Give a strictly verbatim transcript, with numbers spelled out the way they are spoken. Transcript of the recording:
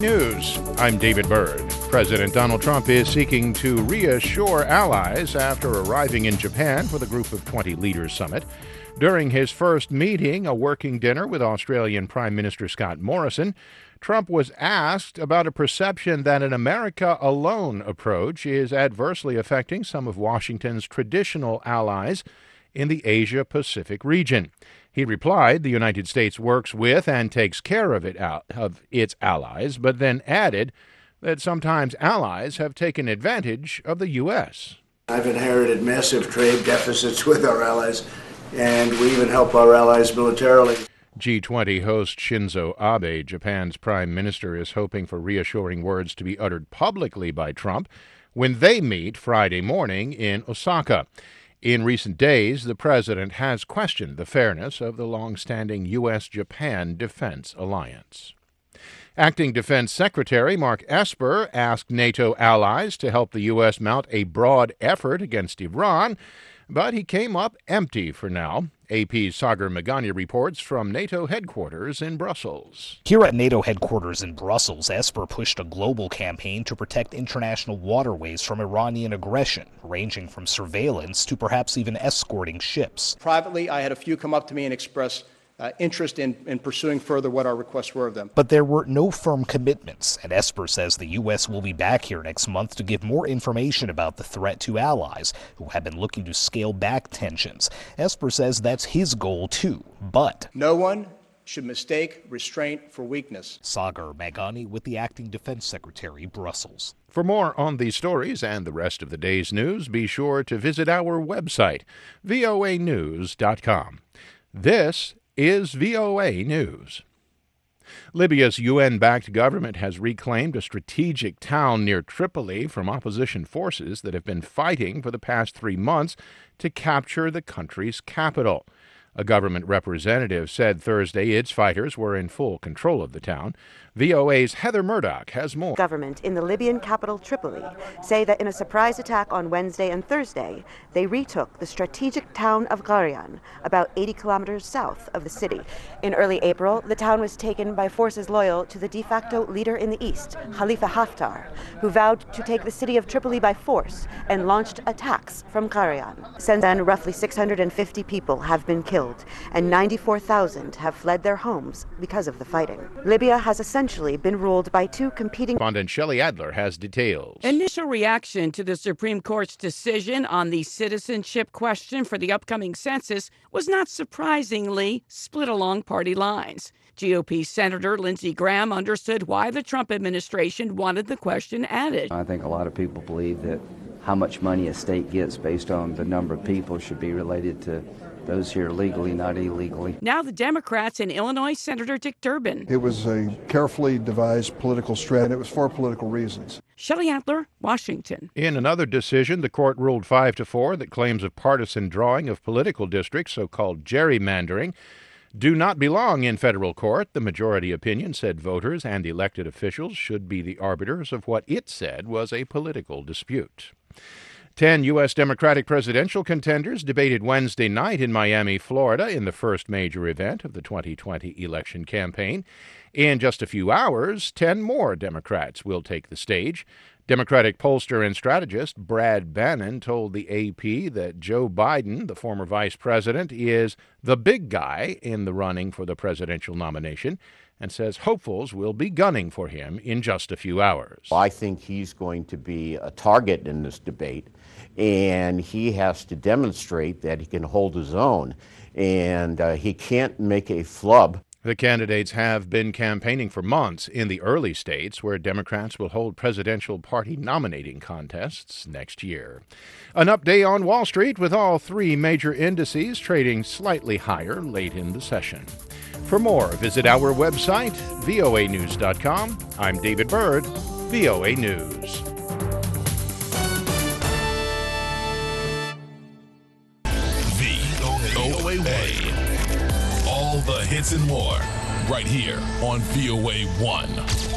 News. I'm David Byrd. President Donald Trump is seeking to reassure allies after arriving in Japan for the Group of twenty Leaders Summit. During his first meeting, a working dinner with Australian Prime Minister Scott Morrison, Trump was asked about a perception that an America-alone approach is adversely affecting some of Washington's traditional allies in the Asia-Pacific region. He replied the United States works with and takes care of, it, of its allies, but then added that sometimes allies have taken advantage of the U S. I've inherited massive trade deficits with our allies, and we even help our allies militarily. G twenty host Shinzo Abe, Japan's prime minister, is hoping for reassuring words to be uttered publicly by Trump when they meet Friday morning in Osaka. In recent days, the president has questioned the fairness of the long-standing U S Japan defense alliance. Acting Defense Secretary Mark Esper asked NATO allies to help the U S mount a broad effort against Iran, but he came up empty for now. A P's Sagar Meghani reports from NATO headquarters in Brussels. Here at NATO headquarters in Brussels, Esper pushed a global campaign to protect international waterways from Iranian aggression, ranging from surveillance to perhaps even escorting ships. Privately, I had a few come up to me and express Uh, interest in, in pursuing further what our requests were of them. But there were no firm commitments, and Esper says the U S will be back here next month to give more information about the threat to allies who have been looking to scale back tensions. Esper says that's his goal too, but no one should mistake restraint for weakness. Sagar Meghani with the Acting Defense Secretary, Brussels. For more on these stories and the rest of the day's news, be sure to visit our website, V O A news dot com. This is V O A News. Libya's U N-backed government has reclaimed a strategic town near Tripoli from opposition forces that have been fighting for the past three months to capture the country's capital. A government representative said Thursday its fighters were in full control of the town. V O A's Heather Murdoch has more. Government in the Libyan capital Tripoli say that in a surprise attack on Wednesday and Thursday, they retook the strategic town of Gharian, about eighty kilometers south of the city. In early April, the town was taken by forces loyal to the de facto leader in the east, Khalifa Haftar, who vowed to take the city of Tripoli by force and launched attacks from Gharian. Since then, roughly six hundred fifty people have been killed, and ninety-four thousand have fled their homes because of the fighting. Libya has essentially been ruled by two competing... Correspondent Shelley Adler has details. Initial reaction to the Supreme Court's decision on the citizenship question for the upcoming census was not surprisingly split along party lines. G O P Senator Lindsey Graham understood why the Trump administration wanted the question added. I think a lot of people believe that how much money a state gets based on the number of people should be related to those here legally, not illegally. Now the Democrats and Illinois Senator Dick Durbin. It was a carefully devised political strategy. It was for political reasons. Shelley Adler, Washington. In another decision, the court ruled five to four that claims of partisan drawing of political districts, so-called gerrymandering, do not belong in federal court. The majority opinion said voters and elected officials should be the arbiters of what it said was a political dispute. Ten U S Democratic presidential contenders debated Wednesday night in Miami, Florida, in the first major event of the twenty twenty election campaign. In just a few hours, ten more Democrats will take the stage. Democratic pollster and strategist Brad Bannon told the A P that Joe Biden, the former vice president, is the big guy in the running for the presidential nomination, and says hopefuls will be gunning for him in just a few hours. I think he's going to be a target in this debate, and he has to demonstrate that he can hold his own, and uh, he can't make a flub. The candidates have been campaigning for months in the early states where Democrats will hold presidential party nominating contests next year. An update on Wall Street with all three major indices trading slightly higher late in the session. For more, visit our website, V O A news dot com. I'm David Byrd, V O A News. V O A. All the hits and more, right here on V O A one.